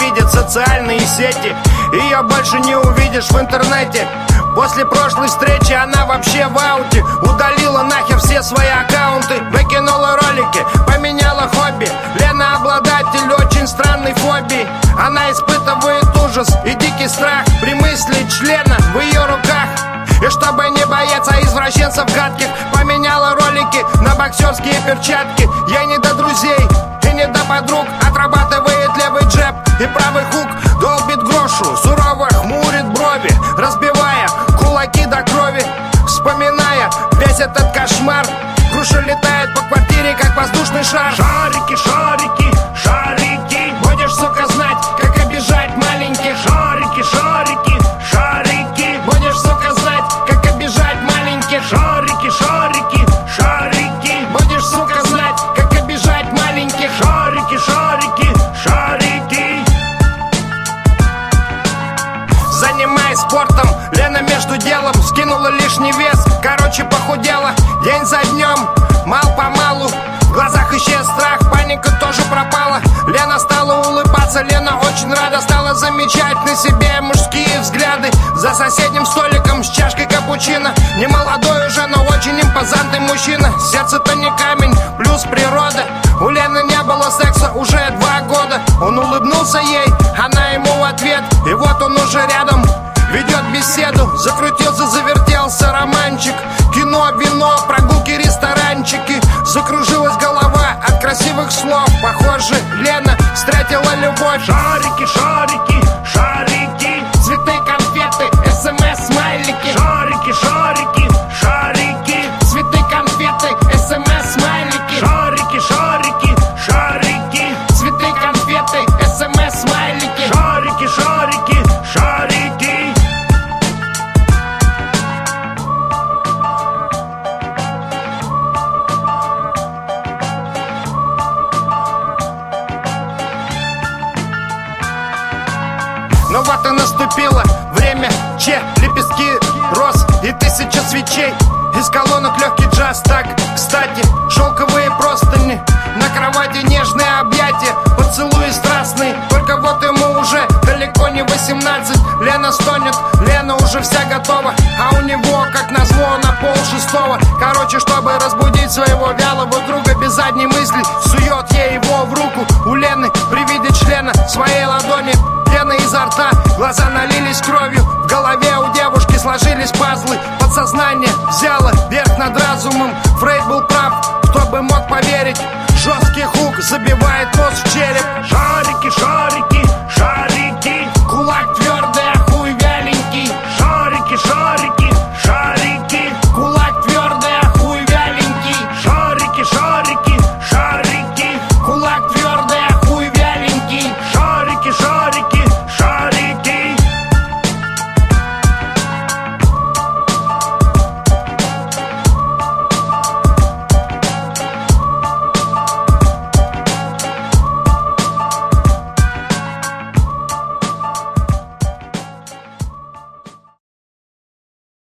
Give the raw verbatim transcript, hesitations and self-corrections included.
ненавидят социальные сети. Ее больше не увидишь в интернете. После прошлой встречи она вообще в ауте. Удалила нахер все свои аккаунты, выкинула ролики, поменяла хобби. Лена обладатель очень странной фобии. Она испытывает ужас и дикий страх при мысли члена в ее руках. И чтобы не бояться извращенцев гадких, поменяла ролики на боксерские перчатки. Ей не до друзей и не до подруг. Отрабатывает левый джеб и правый хук. Долбит грушу, сурово хмурит брови, разбивая кулаки до крови. Вспоминая весь этот кошмар, груша летает по квартире, как воздушный шар. Шарики, шарики, шарики, будешь, сука, знать, как обижать маленьких. Шарики, шарики, шарики, будешь, сука, знать, как обижать маленьких. Шарики, шарики, шарики, будешь, сука, знать, как обижать маленьких. Шарики, шарики, шарики. Занимаясь спортом, Лена между делом скинула лишний вес. Короче, похудела день за днем, мал-помалу. В глазах исчез страх, паника тоже пропала. Лена стала улыбаться, Лена очень рада. Стала замечать на себе мужские взгляды за соседним столиком с чашкой капучино. Не молодой уже, но очень импозантный мужчина. Сердце-то не камень, плюс природа. У Лены не было секса уже два года. Он улыбнулся ей, она ему в ответ. И вот он уже рядом, ведет беседу. Закрутился, завертелся романчик. Кино, вино, прогулки, ресторанчики. Закружилась голова от красивых слов. Похоже, Лена встретила любовь. Шарики, шарики, шарики, цветы, конфеты, смс-смайлики. Шарики, шарики, шарики, цветы, конфеты, смс-смайлики. Шарики, шарики, шарики, цветы, конфеты, смс-смайлики. Шарики, шарики, шарики. Ну вот и наступило время че, лепестки роз и тысяча свечей. Из колонок легкий джаз, так, кстати, шелковые простыни. На кровати нежные объятия, поцелуи страстные. Только вот ему уже далеко не восемнадцать. Лена стонет, Лена уже вся готова. А у него, как назло, на пол шестого. Короче, чтобы разбудить своего вялого друга без задней мысли, сует ей его в руку. У Лены при виде члена своей ладони пена изо рта, глаза налились кровью. В голове у девушки сложились пазлы. Подсознание взяло верх над разумом. Фрейд был прав, кто бы мог поверить. Жесткий хук забивает нос в череп.